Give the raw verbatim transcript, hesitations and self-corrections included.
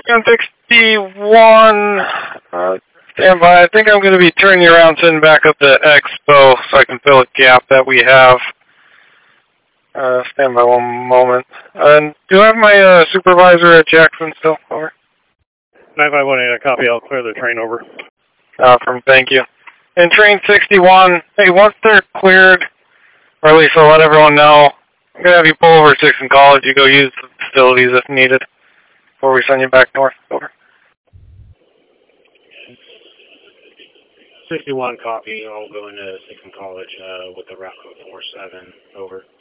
ten sixty-one, uh, stand by. I think I'm going to be turning you around, sending back up to Expo so I can fill a gap that we have. Uh, stand by one moment. Uh, do I have my uh, supervisor at Jackson still? Over. nine five one eight, a copy. I'll clear the train over. Uh, from thank you. And train sixty-one, hey, once they're cleared, or at least I'll let everyone know, I'm going to have you pull over to Sixton College. You go use the facilities if needed before we send you back north. Over. sixty-one, copy. I'll go into Sixton College uh, with the route code four seven. Over.